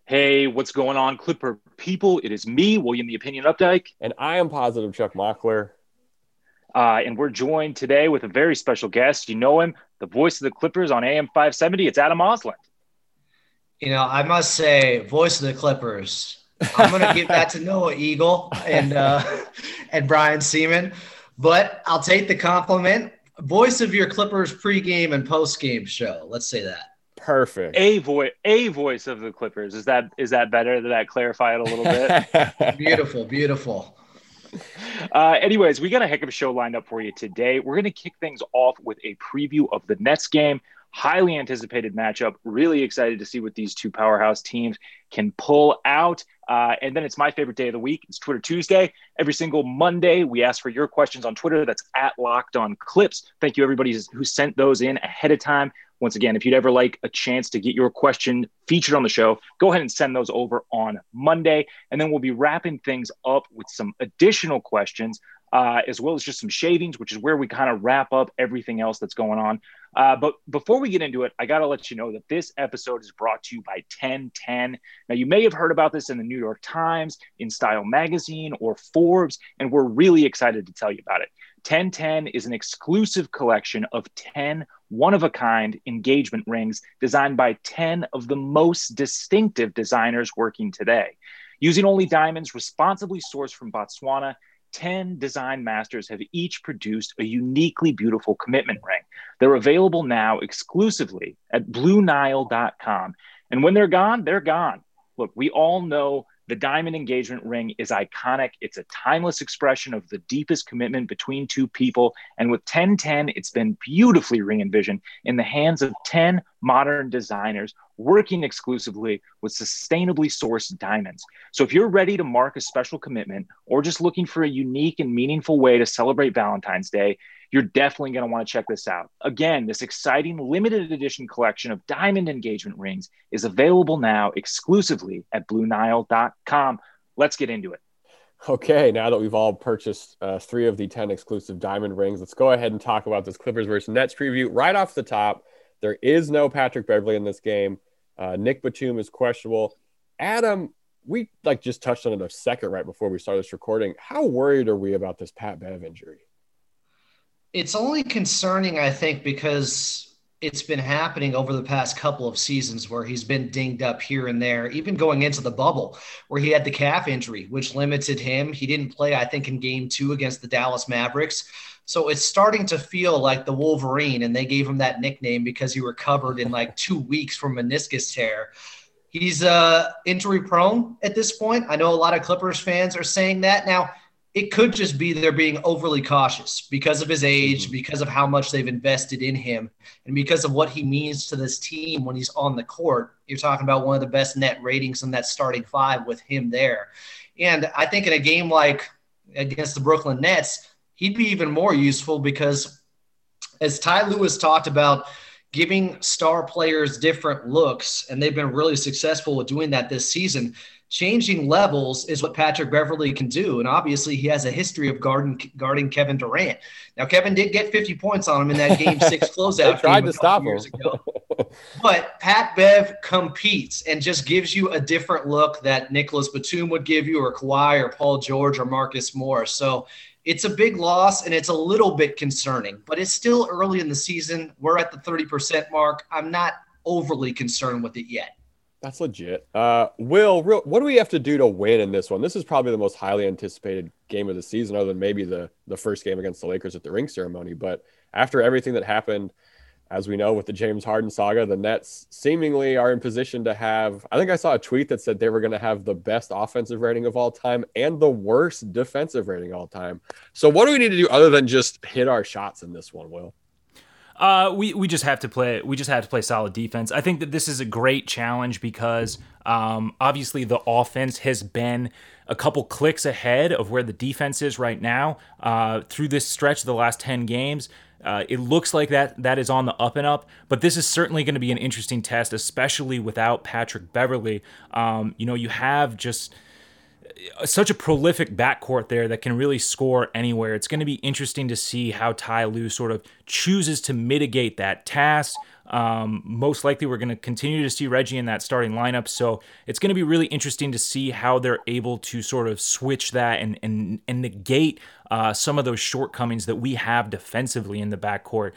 Hey, what's going on, Clipper people? It is me, William the Opinion Updike. And I am positive Chuck Mockler. And we're joined today with a very special guest. You know him, the voice of the Clippers on AM 570. It's Adam Osland. I must say, voice of the Clippers. I'm going to give that to Noah Eagle and Brian Seaman, but I'll take the compliment. Voice of your Clippers pregame and postgame show. Let's say that. Perfect. A voice of the Clippers. Is that better? Did that clarify it a little bit? Beautiful. Anyways, we got a heck of a show lined up for you today. We're going to kick things off with a preview of the Nets game. Highly anticipated matchup. Really excited to see what these two powerhouse teams can pull out. And then it's my favorite day of the week. It's Twitter Tuesday. Every single Monday, we ask for your questions on Twitter. That's @LockedOnClips. Thank you, everybody who sent those in ahead of time. Once again, if you'd ever like a chance to get your question featured on the show, go ahead and send those over on Monday. And then we'll be wrapping things up with some additional questions, as well as just some shavings, which is where we kind of wrap up everything else that's going on. But before we get into it, I got to let you know that this episode is brought to you by 1010. Now, you may have heard about this in the New York Times, in Style Magazine, or Forbes, and we're really excited to tell you about it. 1010 is an exclusive collection of 10 one-of-a-kind engagement rings designed by 10 of the most distinctive designers working today. Using only diamonds responsibly sourced from Botswana, 10 design masters have each produced a uniquely beautiful commitment ring. They're available now exclusively at BlueNile.com. And when they're gone, they're gone. Look, we all know the diamond engagement ring is iconic. It's a timeless expression of the deepest commitment between two people. And with 1010, it's been beautifully re-envisioned in the hands of 10 modern designers working exclusively with sustainably sourced diamonds. So if you're ready to mark a special commitment or just looking for a unique and meaningful way to celebrate Valentine's Day, you're definitely going to want to check this out. Again, this exciting limited edition collection of diamond engagement rings is available now exclusively at BlueNile.com. Let's get into it. Okay, now that we've all purchased 3 of the 10 exclusive diamond rings, let's go ahead and talk about this Clippers versus Nets preview. Right off the top, there is no Patrick Beverley in this game. Nick Batum is questionable. Adam, we just touched on it a second right before we started this recording. How worried are we about this Pat Bev injury? It's only concerning, I think, because it's been happening over the past couple of seasons where he's been dinged up here and there, even going into the bubble where he had the calf injury, which limited him. He didn't play, I think, in game 2 against the Dallas Mavericks. So it's starting to feel like the Wolverine, and they gave him that nickname because he recovered in 2 weeks from meniscus tear. He's injury prone at this point. I know a lot of Clippers fans are saying that. Now, it could just be they're being overly cautious because of his age, because of how much they've invested in him, and because of what he means to this team when he's on the court. You're talking about one of the best net ratings in that starting 5 with him there. And I think in a game like against the Brooklyn Nets, he'd be even more useful because, as Ty Lewis talked about, giving star players different looks, and they've been really successful with doing that this season. Changing levels is what Patrick Beverley can do, and obviously he has a history of guarding Kevin Durant. Now, Kevin did get 50 points on him in that Game 6 closeout. They tried to stop him. But Pat Bev competes and just gives you a different look that Nicholas Batum would give you, or Kawhi, or Paul George, or Marcus Morris. So it's a big loss, and it's a little bit concerning, but it's still early in the season. We're at the 30% mark. I'm not overly concerned with it yet. That's legit. Will, what do we have to do to win in this one? This is probably the most highly anticipated game of the season, other than maybe the first game against the Lakers at the ring ceremony. But after everything that happened, as we know, with the James Harden saga, the Nets seemingly are in position to have – I think I saw a tweet that said they were going to have the best offensive rating of all time and the worst defensive rating of all time. So what do we need to do other than just hit our shots in this one, Will? We just have to play. We just have to play solid defense. I think that this is a great challenge because obviously the offense has been a couple clicks ahead of where the defense is right now through this stretch of the last 10 games. It looks like that is on the up and up, but this is certainly going to be an interesting test, especially without Patrick Beverley. You have just such a prolific backcourt there that can really score anywhere. It's going to be interesting to see how Ty Lue sort of chooses to mitigate that task. Most likely we're going to continue to see Reggie in that starting lineup. So it's going to be really interesting to see how they're able to sort of switch that and negate some of those shortcomings that we have defensively in the backcourt.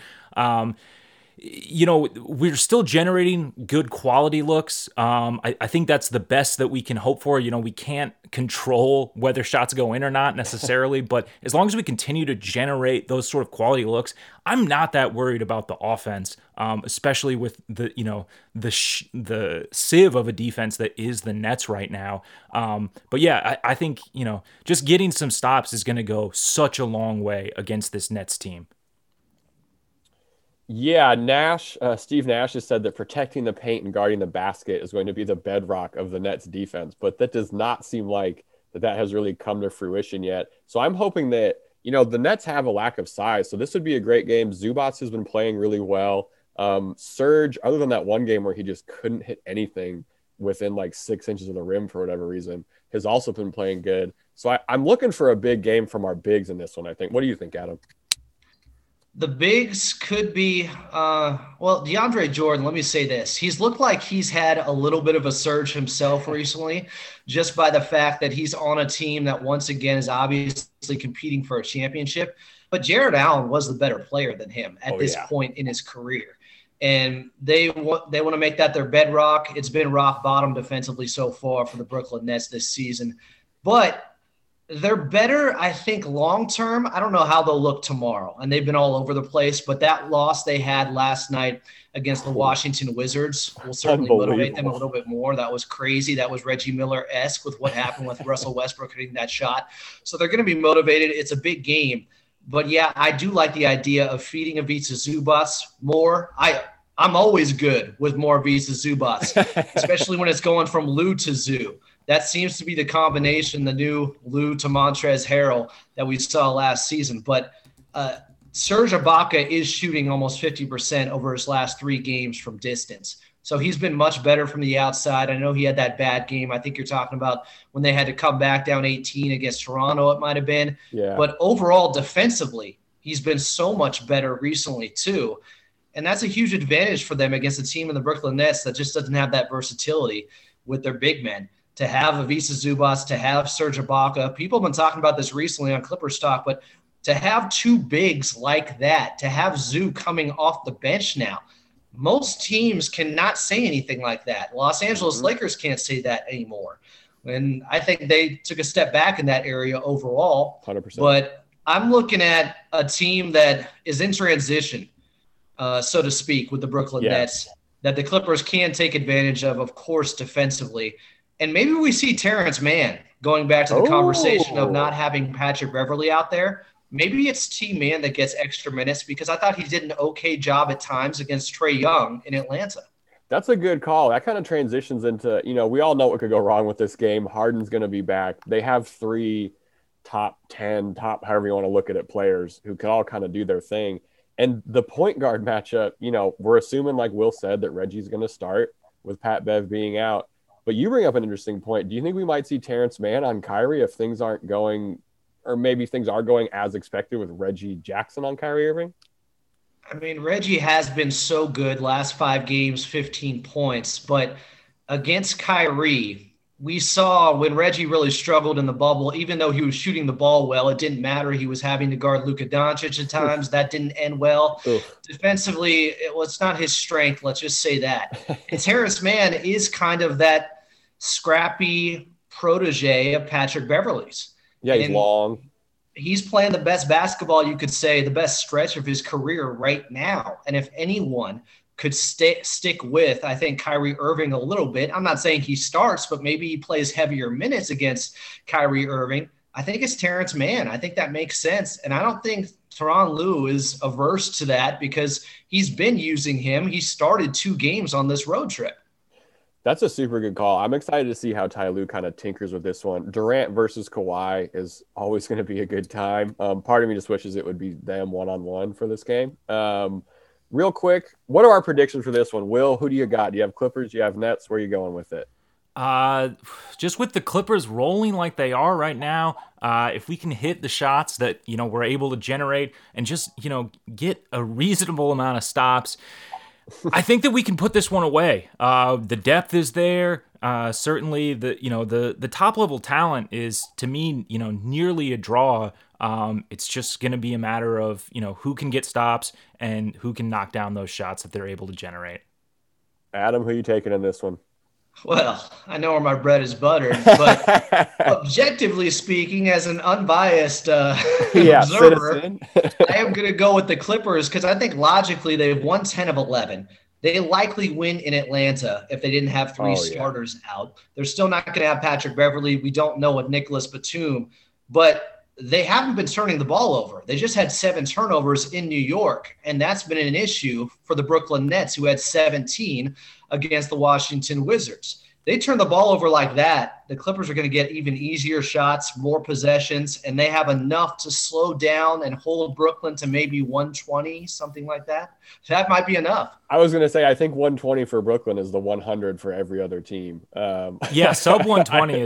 We're still generating good quality looks. I think that's the best that we can hope for. We can't control whether shots go in or not necessarily, but as long as we continue to generate those sort of quality looks, I'm not that worried about the offense, especially with the sieve of a defense that is the Nets right now. But yeah, I think, just getting some stops is going to go such a long way against this Nets team. Yeah, Steve Nash has said that protecting the paint and guarding the basket is going to be the bedrock of the Nets defense, but that does not seem like that has really come to fruition yet. So I'm hoping that, the Nets have a lack of size, so this would be a great game. Zubac has been playing really well. Serge, other than that one game where he just couldn't hit anything within like 6 inches of the rim for whatever reason, has also been playing good. So I'm looking for a big game from our bigs in this one, I think. What do you think, Adam? The bigs could be, DeAndre Jordan, let me say this. He's looked like he's had a little bit of a surge himself recently, just by the fact that he's on a team that once again is obviously competing for a championship. But Jared Allen was the better player than him at this point in his career. And they want to make that their bedrock. It's been rock bottom defensively so far for the Brooklyn Nets this season. But they're better, I think, long-term. I don't know how they'll look tomorrow, and they've been all over the place, but that loss they had last night against the Washington Wizards will certainly motivate them a little bit more. That was crazy. That was Reggie Miller-esque with what happened with Russell Westbrook hitting that shot. So they're going to be motivated. It's a big game. But, yeah, I do like the idea of feeding Ivica Zubac more. I'm always good with more Ivica Zubac, especially when it's going from Lou to Zoo. That seems to be the combination, the new Lou to Montrezl Harrell that we saw last season. But Serge Ibaka is shooting almost 50% over his last 3 games from distance. So he's been much better from the outside. I know he had that bad game. I think you're talking about when they had to come back down 18 against Toronto, it might have been. Yeah. But overall, defensively, he's been so much better recently too. And that's a huge advantage for them against a team in the Brooklyn Nets that just doesn't have that versatility with their big men. To have Ivica Zubac, to have Serge Ibaka. People have been talking about this recently on Clippers Talk, but to have 2 bigs like that, to have Zoo coming off the bench now, most teams cannot say anything like that. Los Angeles Lakers can't say that anymore. And I think they took a step back in that area overall. 100%. But I'm looking at a team that is in transition, so to speak, with the Brooklyn Nets, that the Clippers can take advantage of course, defensively. And maybe we see Terrence Mann going back to the conversation of not having Patrick Beverley out there. Maybe it's T-Man that gets extra minutes because I thought he did an okay job at times against Trae Young in Atlanta. That's a good call. That kind of transitions into, we all know what could go wrong with this game. Harden's going to be back. They have 3 top 10, however you want to look at it, players who can all kind of do their thing. And the point guard matchup, we're assuming, like Will said, that Reggie's going to start with Pat Bev being out. But you bring up an interesting point. Do you think we might see Terrence Mann on Kyrie if things aren't going, or maybe things are going as expected with Reggie Jackson on Kyrie Irving? I mean, Reggie has been so good last 5 games, 15 points. But against Kyrie, we saw when Reggie really struggled in the bubble, even though he was shooting the ball well, it didn't matter. He was having to guard Luka Doncic at times. That didn't end well. Defensively, it's not his strength. Let's just say that. And Terrence Mann is kind of that scrappy protege of Patrick Beverley's. Yeah, he's long. He's playing the best basketball, you could say, the best stretch of his career right now. And if anyone could stick with, I think, Kyrie Irving a little bit, I'm not saying he starts, but maybe he plays heavier minutes against Kyrie Irving, I think it's Terrence Mann. I think that makes sense. And I don't think Tyronn Lue is averse to that because he's been using him. He started 2 games on this road trip. That's a super good call. I'm excited to see how Ty Lue kind of tinkers with this one. Durant versus Kawhi is always going to be a good time. Part of me just wishes it would be them one-on-one for this game. Real quick, what are our predictions for this one? Will, who do you got? Do you have Clippers? Do you have Nets? Where are you going with it? Just with the Clippers rolling like they are right now, if we can hit the shots that, we're able to generate and just, get a reasonable amount of stops, I think that we can put this one away. The depth is there. Certainly, the top level talent is, to me, nearly a draw. It's just going to be a matter of who can get stops and who can knock down those shots that they're able to generate. Adam, who are you taking in this one? Well, I know where my bread is buttered, but objectively speaking, as an unbiased observer, I am going to go with the Clippers because I think logically they've won 10 of 11. They likely win in Atlanta if they didn't have three starters out. They're still not going to have Patrick Beverley. We don't know what Nicholas Batum, but they haven't been turning the ball over. They just had 7 turnovers in New York, and that's been an issue for the Brooklyn Nets, who had 17 against the Washington Wizards. They turn the ball over like that, the Clippers are going to get even easier shots, more possessions, and they have enough to slow down and hold Brooklyn to maybe 120, something like that. So that might be enough. I was going to say, I think 120 for Brooklyn is the 100 for every other team. Yeah, sub 120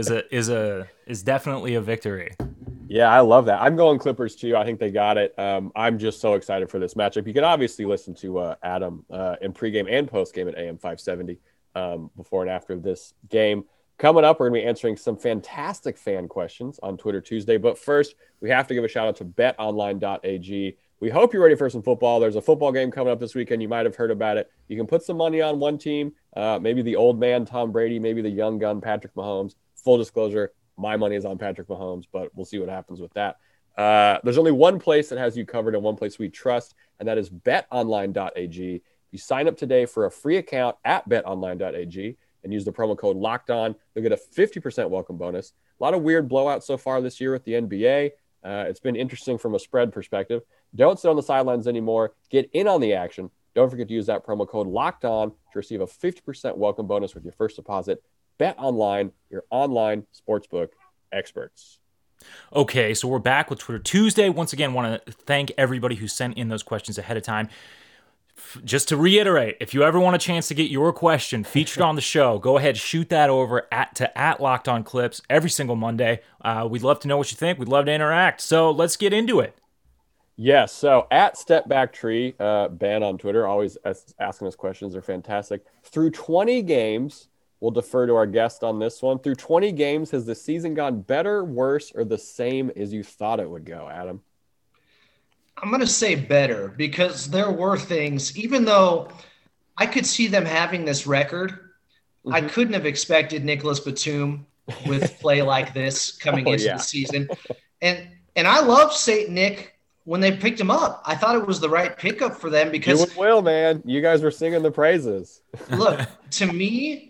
is definitely a victory. Yeah, I love that. I'm going Clippers too. I think they got it. I'm just so excited for this matchup. You can obviously listen to Adam in pregame and postgame at AM 570 before and after this game. Coming up, we're going to be answering some fantastic fan questions on Twitter Tuesday. But first, we have to give a shout out to betonline.ag. We hope you're ready for some football. There's a football game coming up this weekend. You might have heard about it. You can put some money on one team, maybe the old man Tom Brady, maybe the young gun Patrick Mahomes. Full disclosure, my money is on Patrick Mahomes, but we'll see what happens with that. There's only one place that has you covered and one place we trust, and that is betonline.ag. You sign up today for a free account at betonline.ag and use the promo code LOCKEDON. You'll get a 50% welcome bonus. A lot of weird blowouts so far this year with the NBA. It's been interesting from a spread perspective. Don't sit on the sidelines anymore. Get in on the action. Don't forget to use that promo code LOCKEDON to receive a 50% welcome bonus with your first deposit. Bet Online, your online sportsbook experts. Okay, so we're back with Twitter Tuesday. Once again, want to thank everybody who sent in those questions ahead of time. Just to reiterate, if you ever want a chance to get your question featured on the show, go ahead, shoot that over at Locked On Clips every single Monday. We'd love to know what you think. We'd love to interact. So let's get into it. Yes, so at StepBackTree, Ben on Twitter, always asking us questions. They're fantastic. Through 20 games, we'll defer to our guest on this one. Through 20 games, has the season gone better, worse, or the same as you thought it would go, Adam? I'm going to say better because there were things, even though I could see them having this record, I couldn't have expected Nicholas Batum with play like this coming into the season. And I love St. Nick when they picked him up. I thought it was the right pickup for them because you and Will, man, you guys were singing the praises. Look, to me,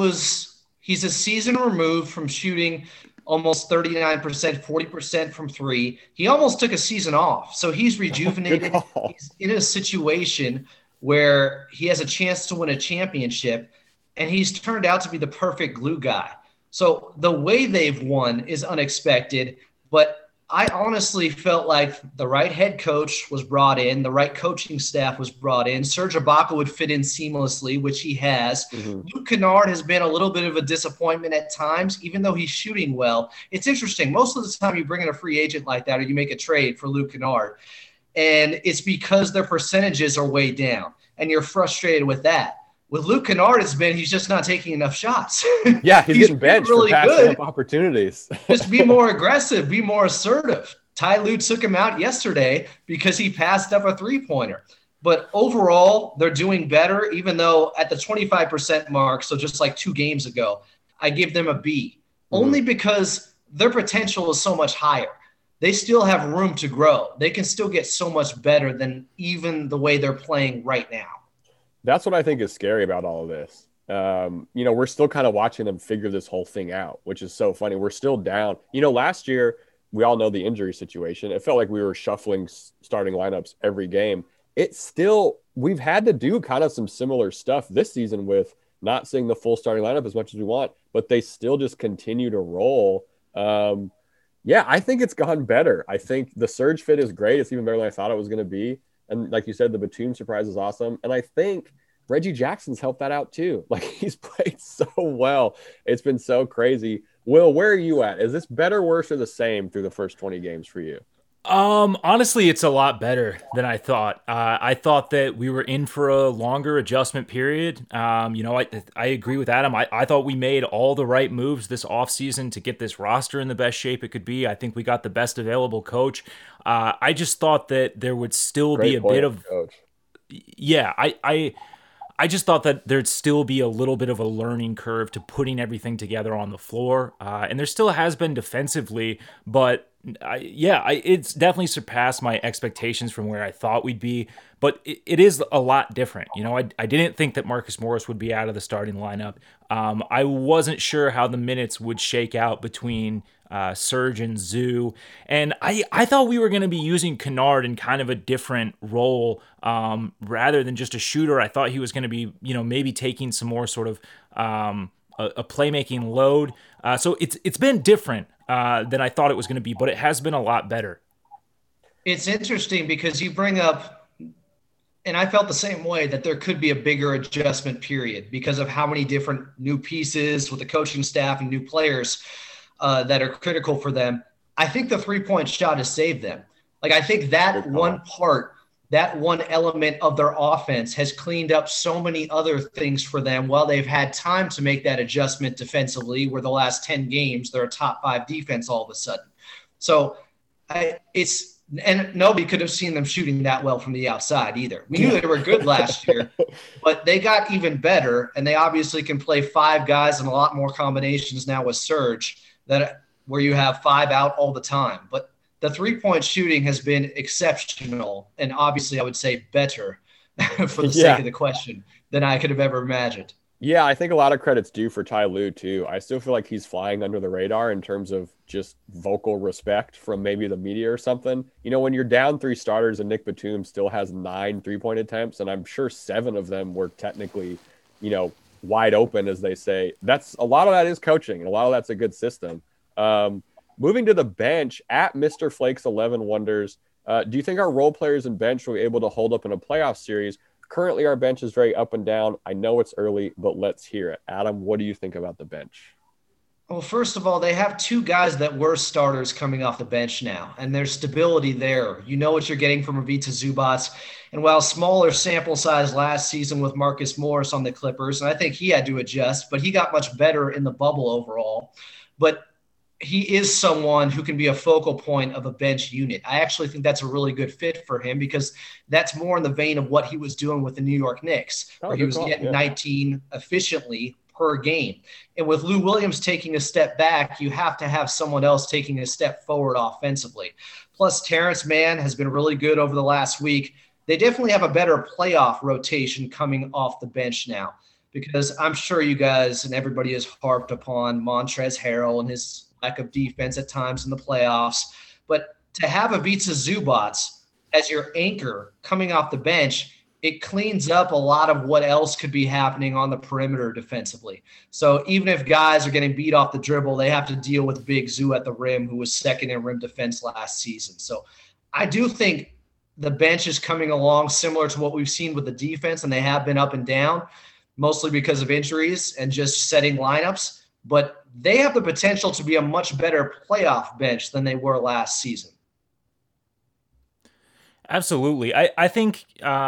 he's a season removed from shooting almost 39%, 40% from three. He almost took a season off. So he's rejuvenated. He's in a situation where he has a chance to win a championship, and he's turned out to be the perfect glue guy. So the way they've won is unexpected, but I honestly felt like the right head coach was brought in, the right coaching staff was brought in. Serge Ibaka would fit in seamlessly, which he has. Luke Kennard has been a little bit of a disappointment at times, even though he's shooting well. It's interesting. Most of the time you bring in a free agent like that or you make a trade for Luke Kennard, and it's because their percentages are way down, and you're frustrated with that. With Luke Kennard, he's just not taking enough shots. Yeah, he's getting benched really for passing up opportunities. Just be more aggressive, be more assertive. Ty Lue took him out yesterday because he passed up a three-pointer. But overall, they're doing better, even though at the 25% mark, so just like 2 games ago, I give them a B. Only because their potential is so much higher. They still have room to grow. They can still get so much better than even the way they're playing right now. That's what I think is scary about all of this. We're still kind of watching them figure this whole thing out, which is so funny. We're still down. Last year, we all know the injury situation. It felt like we were shuffling starting lineups every game. We've had to do kind of some similar stuff this season with not seeing the full starting lineup as much as we want, but they still just continue to roll. I think it's gone better. I think the surge fit is great. It's even better than I thought it was going to be. And like you said, the Batum surprise is awesome. And I think Reggie Jackson's helped that out too. Like, he's played so well. It's been so crazy. Will, where are you at? Is this better, worse, or the same through the first 20 games for you? Honestly, it's a lot better than I thought. I thought that we were in for a longer adjustment period. I agree with Adam. I thought we made all the right moves this offseason to get this roster in the best shape it could be. I think we got the best available coach. I just thought that there would still be a bit of coach. Yeah, I just thought that there'd still be a little bit of a learning curve to putting everything together on the floor. And there still has been defensively, but it's definitely surpassed my expectations from where I thought we'd be. But it is a lot different. I didn't think that Marcus Morris would be out of the starting lineup. I wasn't sure how the minutes would shake out between Serge and Zoo. And I thought we were going to be using Kennard in kind of a different role rather than just a shooter. I thought he was going to be, maybe taking some more sort of a playmaking load. So it's been different than I thought it was going to be, but it has been a lot better. It's interesting because you bring up, and I felt the same way, that there could be a bigger adjustment period because of how many different new pieces with the coaching staff and new players that are critical for them. I think the 3-point shot has saved them. Like, I think that one part, that one element of their offense has cleaned up so many other things for them while they've had time to make that adjustment defensively, where the last 10 games, they're a top 5 defense all of a sudden. So and nobody could have seen them shooting that well from the outside either. We knew they were good last year, but they got even better, and they obviously can play 5 guys and a lot more combinations now with Serge, where you have 5 out all the time. But the 3-point shooting has been exceptional, and obviously I would say better for the sake of the question than I could have ever imagined. Yeah, I think a lot of credit's due for Ty Lue, too. I still feel like he's flying under the radar in terms of just vocal respect from maybe the media or something. When you're down 3 starters and Nick Batum still has 9 3-point attempts, and I'm sure 7 of them were technically, wide open, as they say. That's a lot of that is coaching, and a lot of that's a good system. Moving to the bench, at Mr. Flakes 11 wonders, do you think our role players and bench will be able to hold up in a playoff series? Currently, our bench is very up and down. I know it's early, but let's hear it. Adam, what do you think about the bench? Well, first of all, they have 2 guys that were starters coming off the bench now, and there's stability there. You know what you're getting from Ivica Zubac. And while smaller sample size last season with Marcus Morris on the Clippers, and I think he had to adjust, but he got much better in the bubble overall. But he is someone who can be a focal point of a bench unit. I actually think that's a really good fit for him because that's more in the vein of what he was doing with the New York Knicks, where he was getting 19 efficiently per game. And with Lou Williams taking a step back, you have to have someone else taking a step forward offensively. Plus, Terrence Mann has been really good over the last week. They definitely have a better playoff rotation coming off the bench now, because I'm sure you guys and everybody has harped upon Montrezl Harrell and his lack of defense at times in the playoffs. But to have Ivica Zubac as your anchor coming off the bench, it cleans up a lot of what else could be happening on the perimeter defensively. So even if guys are getting beat off the dribble, they have to deal with Big Zoo at the rim, who was second in rim defense last season. So I do think the bench is coming along similar to what we've seen with the defense, and they have been up and down, mostly because of injuries and just setting lineups. But they have the potential to be a much better playoff bench than they were last season. Absolutely. I think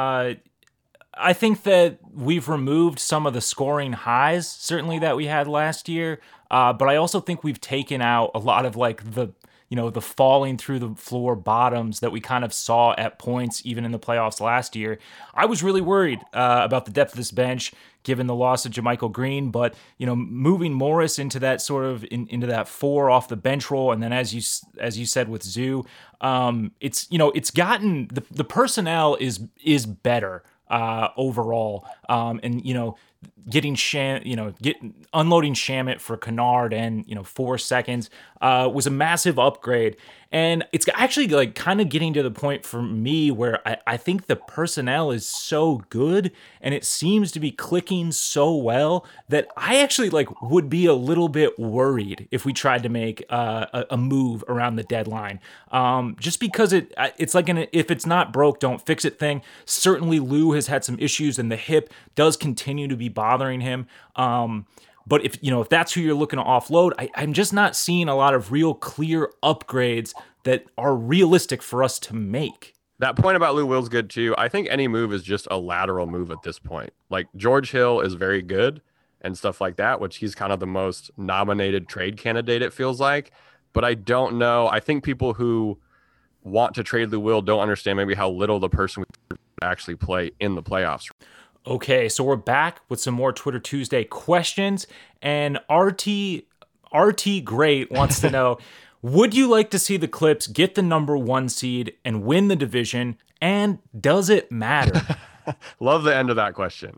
that we've removed some of the scoring highs, certainly, that we had last year. But I also think we've taken out a lot of the falling through the floor bottoms that we kind of saw at points even in the playoffs last year. I was really worried about the depth of this bench given the loss of JaMychal Green, but moving Morris into that sort of into that 4 off the bench role, and then as you said with Zoo, it's gotten the personnel is better overall, and getting unloading Shamet for Kennard and 4 seconds was a massive upgrade. And it's actually kind of getting to the point for me where I think the personnel is so good and it seems to be clicking so well that I actually would be a little bit worried if we tried to make a move around the deadline. Just because it's like if it's not broke, don't fix it thing. Certainly Lou has had some issues and the hip does continue to be bothering him. But if that's who you're looking to offload, I'm just not seeing a lot of real clear upgrades that are realistic for us to make. That point about Lou Will's good too. I think any move is just a lateral move at this point. Like George Hill is very good and stuff like that, which he's kind of the most nominated trade candidate, it feels like. But I don't know. I think people who want to trade Lou Will don't understand maybe how little the person would actually play in the playoffs. Okay, so we're back with some more Twitter Tuesday questions, and RT Great wants to know, would you like to see the Clips get the number 1 seed and win the division, and does it matter? Love the end of that question.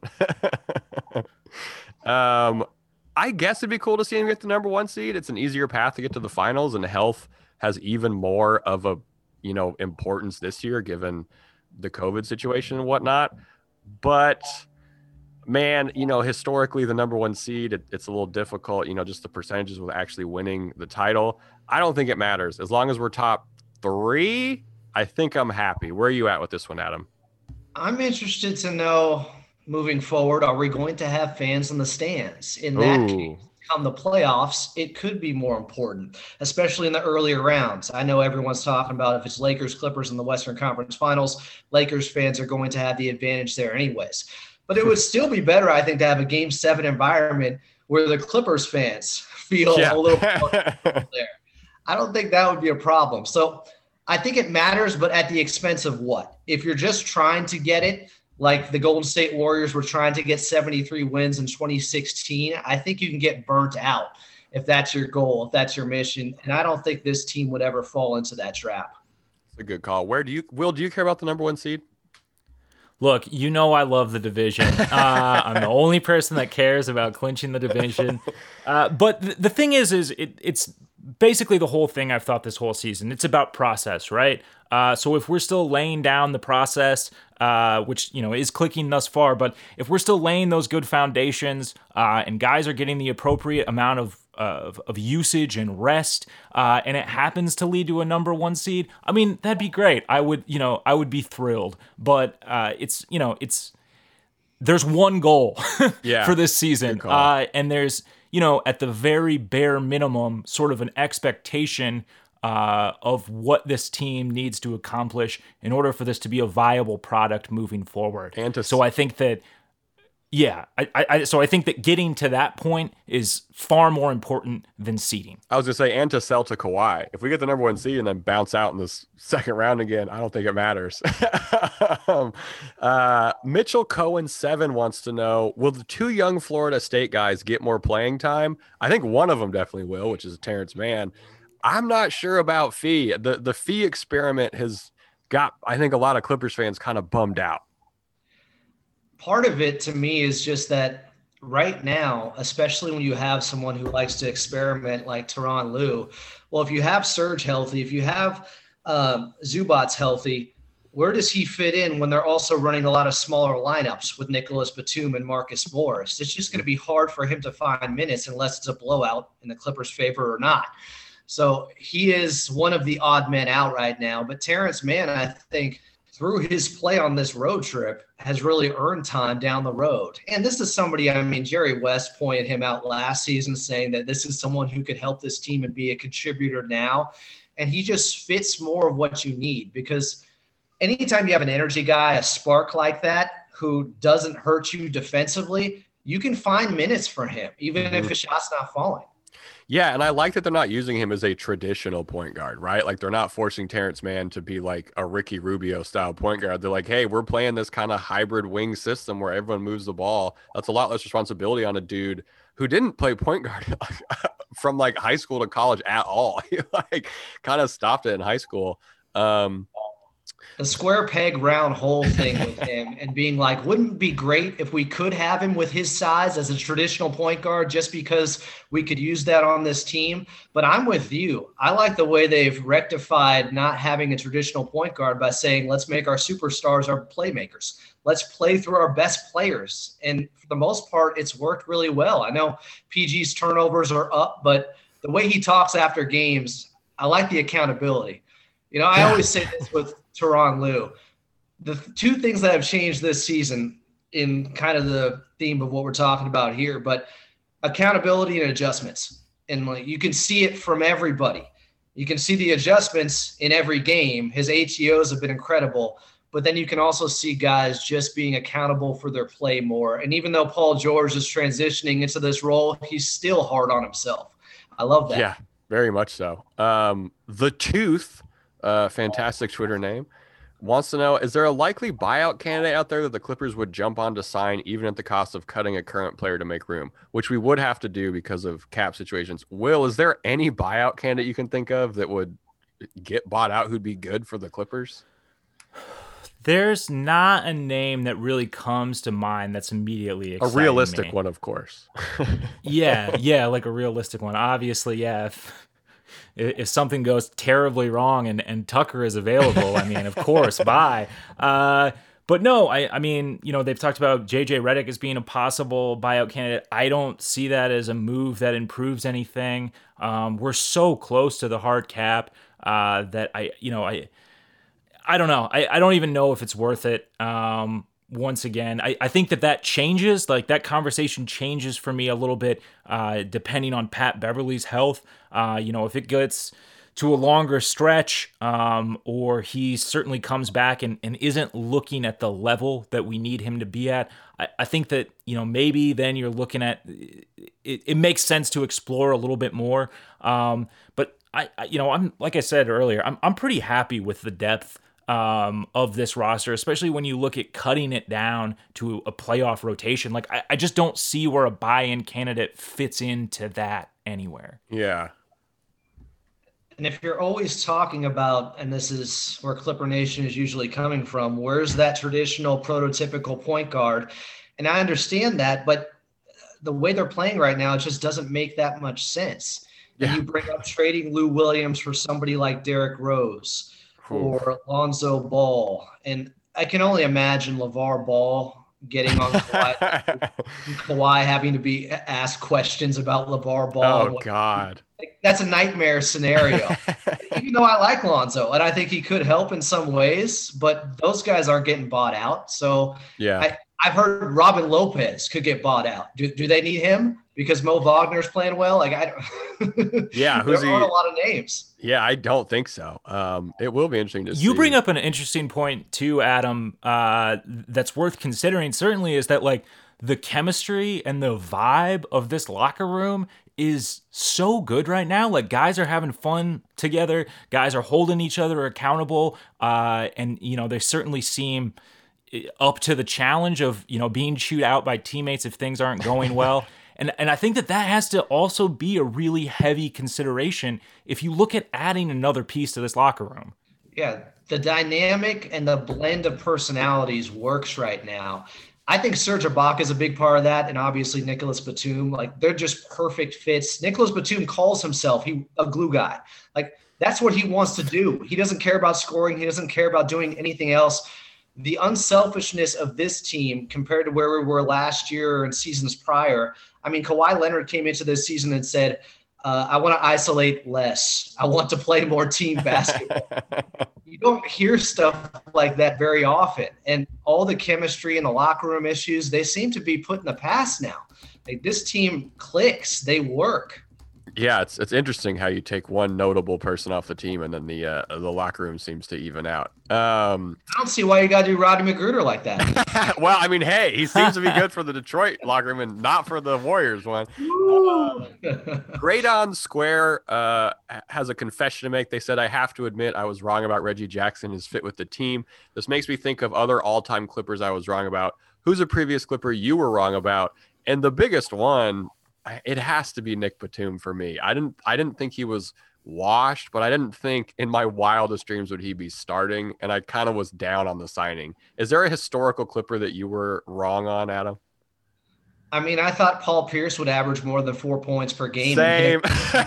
I guess it'd be cool to see him get the number 1 seed. It's an easier path to get to the finals, and health has even more of a, importance this year given the COVID situation and whatnot. But man, historically the number 1 seed, it's a little difficult, just the percentages with actually winning the title. I don't think it matters. As long as we're top 3, I think I'm happy. Where are you at with this one, Adam? I'm interested to know, moving forward, are we going to have fans in the stands? In that case, come the playoffs, it could be more important, especially in the earlier rounds. I know everyone's talking about if it's Lakers, Clippers in the Western Conference Finals, Lakers fans are going to have the advantage there anyways. But it would still be better, I think, to have a Game 7 environment where the Clippers fans feel a little more there. I don't think that would be a problem. So I think it matters, but at the expense of what? If you're just trying to get it, like the Golden State Warriors were trying to get 73 wins in 2016, I think you can get burnt out if that's your goal, if that's your mission. And I don't think this team would ever fall into that trap. It's a good call. Do you care about the number 1 seed? Look, I love the division. I'm the only person that cares about clinching the division. But the thing is it's basically the whole thing I've thought this whole season. It's about process, right? So if we're still laying down the process, which, is clicking thus far, but if we're still laying those good foundations and guys are getting the appropriate amount of usage and rest, and it happens to lead to a number 1 seed, I mean, that'd be great. I would be thrilled, but there's one goal for this season. And there's, at the very bare minimum, sort of an expectation of what this team needs to accomplish in order for this to be a viable product moving forward. So I think that, I think that getting to that point is far more important than seeding. I was going to say, and to sell to Kawhi. If we get the number 1 seed and then bounce out in this second round again, I don't think it matters. Mitchell Cohen 7 wants to know, will the 2 young Florida State guys get more playing time? I think one of them definitely will, which is Terrence Mann. I'm not sure about Fee. The Fee experiment has got, I think, a lot of Clippers fans kind of bummed out. Part of it to me is just that right now, especially when you have someone who likes to experiment like Tyronn Lue, well, if you have Serge healthy, if you have Zubats healthy, where does he fit in when they're also running a lot of smaller lineups with Nicholas Batum and Marcus Morris? It's just going to be hard for him to find minutes unless it's a blowout in the Clippers' favor or not. So he is one of the odd men out right now. But Terrence Mann, I think, through his play on this road trip, has really earned time down the road. And this is somebody, Jerry West pointed him out last season saying that this is someone who could help this team and be a contributor now. And he just fits more of what you need, because anytime you have an energy guy, a spark like that, who doesn't hurt you defensively, you can find minutes for him, even if his shot's not falling. Yeah, and I like that they're not using him as a traditional point guard, right? Like, they're not forcing Terrence Mann to be like a Ricky Rubio style point guard. They're like, hey, we're playing this kind of hybrid wing system where everyone moves the ball. That's a lot less responsibility on a dude who didn't play point guard from like high school to college at all. He like kind of stopped it in high school. The square peg round hole thing with him and being like, wouldn't it be great if we could have him with his size as a traditional point guard just because we could use that on this team? But I'm with you. I like the way they've rectified not having a traditional point guard by saying, let's make our superstars our playmakers. Let's play through our best players. And for the most part, it's worked really well. I know PG's turnovers are up, but the way he talks after games, I like the accountability. I always say this with Tyronn Lue. The 2 things that have changed this season in kind of the theme of what we're talking about here, but accountability and adjustments. And you can see it from everybody. You can see the adjustments in every game. His ATOs have been incredible, but then you can also see guys just being accountable for their play more. And even though Paul George is transitioning into this role, he's still hard on himself. I love that. Yeah, very much so. The Tooth, fantastic Twitter name, wants to know, is there a likely buyout candidate out there that the Clippers would jump on to sign even at the cost of cutting a current player to make room, which we would have to do because of cap situations? Will, is there any buyout candidate you can think of that would get bought out who'd be good for the Clippers? There's not a name that really comes to mind that's immediately exciting. A realistic one, of course. Yeah, like a realistic one. Obviously, yeah. If something goes terribly wrong and Tucker is available, I mean, of course, bye. But no, I mean, they've talked about JJ Redick as being a possible buyout candidate. I don't see that as a move that improves anything. We're so close to the hard cap that I don't know. I don't even know if it's worth it. Once again, I think that changes, like that conversation changes for me a little bit, depending on Pat Beverley's health. If it gets to a longer stretch, or he certainly comes back and isn't looking at the level that we need him to be at, I think that, maybe then you're looking at it makes sense to explore a little bit more. But I'm, like I said earlier, I'm pretty happy with the depth of this roster, especially when you look at cutting it down to a playoff rotation. Like, I just don't see where a buy-in candidate fits into that anywhere. Yeah. And if you're always talking about, and this is where Clipper Nation is usually coming from, where's that traditional prototypical point guard? And I understand that, but the way they're playing right now, it just doesn't make that much sense. Yeah. You bring up trading Lou Williams for somebody like Derrick Rose or Lonzo Ball. And I can only imagine LeVar Ball getting on Kawhi, Kawhi having to be asked questions about LeVar Ball. Oh, God. That's a nightmare scenario. Even though I like Lonzo, and I think he could help in some ways, but those guys aren't getting bought out. So yeah, I've heard Robin Lopez could get bought out. Do they need him because Mo Wagner's playing well? Like, I don't. Yeah, there aren't a lot of names. Yeah, I don't think so. It will be interesting to see. You bring up an interesting point too, Adam. That's worth considering. Certainly, is that like the chemistry and the vibe of this locker room is so good right now. Like, guys are having fun together. Guys are holding each other accountable. And they certainly seem up to the challenge of, being chewed out by teammates if things aren't going well. And I think that has to also be a really heavy consideration if you look at adding another piece to this locker room. Yeah, the dynamic and the blend of personalities works right now. I think Serge Ibaka is a big part of that, and obviously Nicholas Batum. Like, they're just perfect fits. Nicholas Batum calls himself a glue guy. Like, that's what he wants to do. He doesn't care about scoring. He doesn't care about doing anything else. The unselfishness of this team compared to where we were last year and seasons prior. I mean, Kawhi Leonard came into this season and said, I want to isolate less. I want to play more team basketball. You don't hear stuff like that very often. And all the chemistry and the locker room issues, they seem to be put in the past now. Like, this team clicks. They work. Yeah, it's interesting how you take one notable person off the team and then the locker room seems to even out. I don't see why you got to do Roddy McGruder like that. Well, I mean, hey, he seems to be good for the Detroit locker room and not for the Warriors one. Great on Square has a confession to make. They said, I have to admit I was wrong about Reggie Jackson, his fit with the team. This makes me think of other all-time Clippers I was wrong about. Who's a previous Clipper you were wrong about? And the biggest one, it has to be Nick Batum for me. I didn't think he was washed, but I didn't think in my wildest dreams would he be starting, and I kind of was down on the signing. Is there a historical Clipper that you were wrong on, Adam? I mean, I thought Paul Pierce would average more than 4 points per game. Same.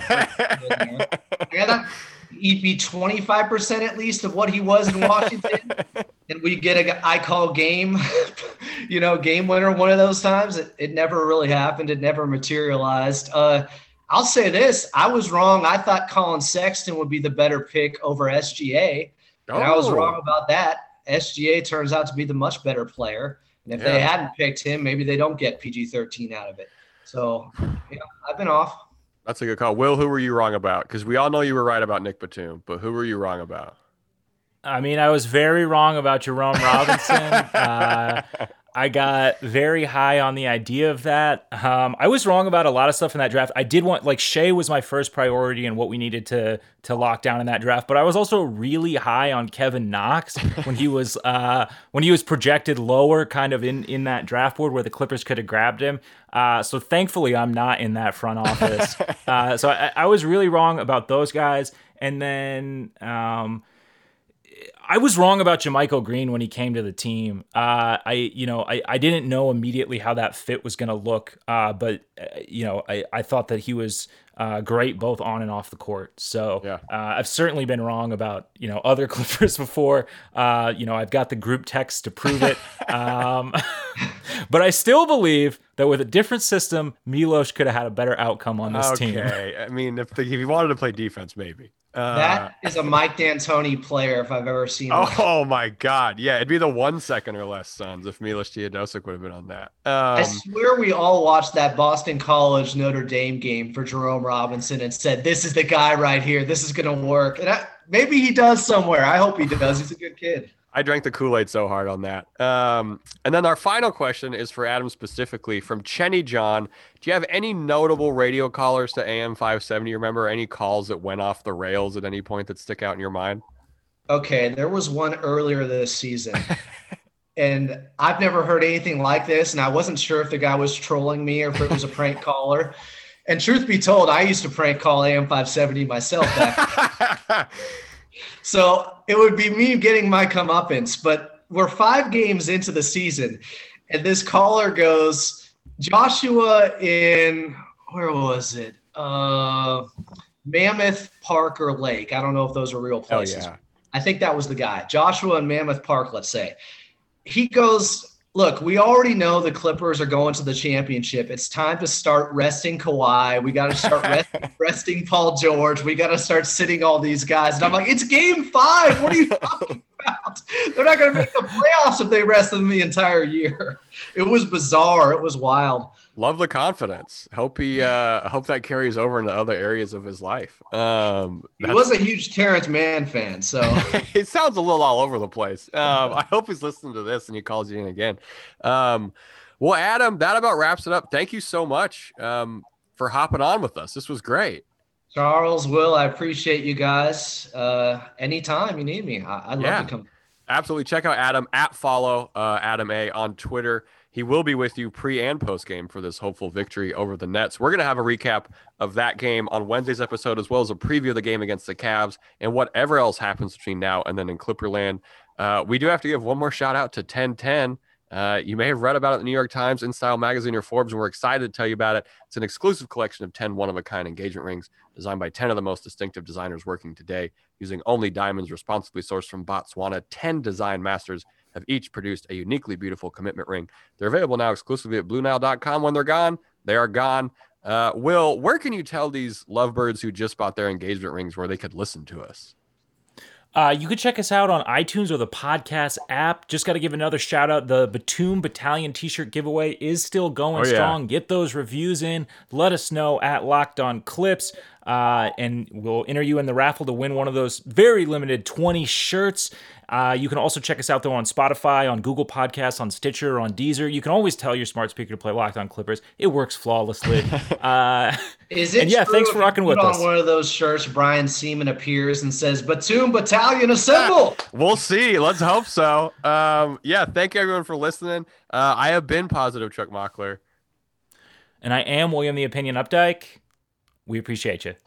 I thought he'd be 25% at least of what he was in Washington. And we get I call game, game winner one of those times. It never really happened. It never materialized. I'll say this. I was wrong. I thought Colin Sexton would be the better pick over SGA. And I was wrong about that. SGA turns out to be the much better player. And if they hadn't picked him, maybe they don't get PG-13 out of it. So, I've been off. That's a good call. Will, who were you wrong about? Because we all know you were right about Nick Batum, but who were you wrong about? I mean, I was very wrong about Jerome Robinson. I got very high on the idea of that. I was wrong about a lot of stuff in that draft. I did want, like, Shea was my first priority and what we needed to lock down in that draft. But I was also really high on Kevin Knox when he was projected lower, kind of in that draft board where the Clippers could have grabbed him. So thankfully, I'm not in that front office. So I was really wrong about those guys. And then I was wrong about JaMychal Green when he came to the team. I didn't know immediately how that fit was going to look, but I thought that he was great both on and off the court. So yeah. I've certainly been wrong about other Clippers before. I've got the group text to prove it. But I still believe that with a different system, Milos could have had a better outcome on this team. Okay, I mean, if he wanted to play defense, maybe. That is a Mike D'Antoni player if I've ever seen one. Oh my God. Yeah, it'd be the 1 second or less Suns if Milos Teodosic would have been on that. I swear we all watched that Boston College Notre Dame game for Jerome Robinson and said, this is the guy right here. This is going to work. And maybe he does somewhere. I hope he does. He's a good kid. I drank the Kool-Aid so hard on that. And then our final question is for Adam specifically from Chenny John. Do you have any notable radio callers to AM 570? Remember any calls that went off the rails at any point that stick out in your mind? Okay, there was one earlier this season. And I've never heard anything like this. And I wasn't sure if the guy was trolling me or if it was a prank caller. And truth be told, I used to prank call AM 570 myself back. So it would be me getting my comeuppance, but we're 5 games into the season, and this caller goes, Joshua in, where was it? Mammoth Park or Lake. I don't know if those are real places. Oh, yeah. I think that was the guy. Joshua in Mammoth Park, let's say. He goes, look, we already know the Clippers are going to the championship. It's time to start resting Kawhi. We got to start resting Paul George. We got to start sitting all these guys. And I'm like, it's game 5. What are you talking about? They're not going to make the playoffs if they rest them the entire year. It was bizarre. It was wild. Love the confidence. Hope that carries over into other areas of his life. He was a huge Terrence Mann fan, so it sounds a little all over the place. I hope he's listening to this and he calls you in again. Well, Adam, that about wraps it up. Thank you so much for hopping on with us. This was great. Charles, Will, I appreciate you guys. Anytime you need me, I'd love to come. Absolutely. Check out Adam @follow Adam A on Twitter. He will be with you pre and post game for this hopeful victory over the Nets. We're going to have a recap of that game on Wednesday's episode, as well as a preview of the game against the Cavs and whatever else happens between now and then in Clipperland. We do have to give one more shout out to 1010. You may have read about it in the New York Times, InStyle Magazine, or Forbes, and we're excited to tell you about it. It's an exclusive collection of 10 one-of-a-kind engagement rings designed by 10 of the most distinctive designers working today, using only diamonds responsibly sourced from Botswana. 10 design masters have each produced a uniquely beautiful commitment ring. They're available now exclusively at BlueNile.com. When they're gone, they are gone. Will, where can you tell these lovebirds who just bought their engagement rings where they could listen to us? You could check us out on iTunes or the podcast app. Just got to give another shout out. The Batum Battalion t-shirt giveaway is still going strong. Get those reviews in. Let us know at Locked On Clips. And we'll enter you in the raffle to win one of those very limited 20 shirts. You can also check us out, though, on Spotify, on Google Podcasts, on Stitcher, on Deezer. You can always tell your smart speaker to play Locked On Clippers. It works flawlessly. Is it true thanks for rocking with us. On one of those shirts, Brian Seaman appears and says, Batum Battalion assemble! We'll see. Let's hope so. Thank you, everyone, for listening. I have been Positive Chuck Mockler. And I am William the Opinion Updike. We appreciate you.